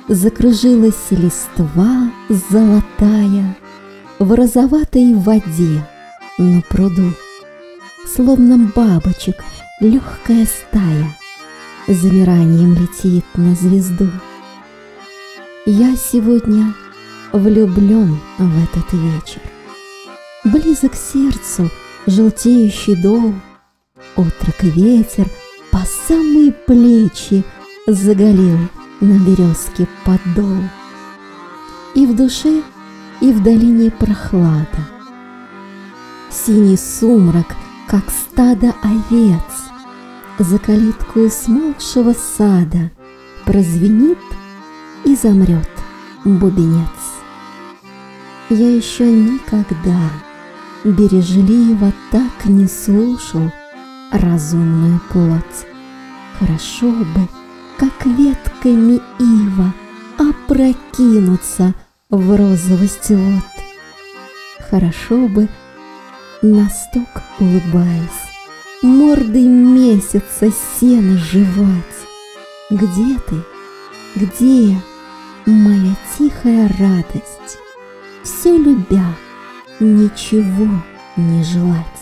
Закружилась листва золотая в розоватой воде на пруду. Словно бабочек легкая стая замиранием летит на звезду. Я сегодня влюблен в этот вечер. Близок к сердцу желтеющий дол, отрок ветер по самые плечи заголил на березке подол. И в душе, и в долине прохлада. Синий сумрак, как стадо овец, за калиткою смолкшего сада прозвенит и замрет бубенец. Я еще никогда бережливо так не слушал разумную плоть. Хорошо бы, как ветками ива, опрокинуться в розовость вод. Хорошо бы, на стук улыбаясь, мордой месяца сено жевать. Где ты, где моя тихая радость, все любя, ничего не желать?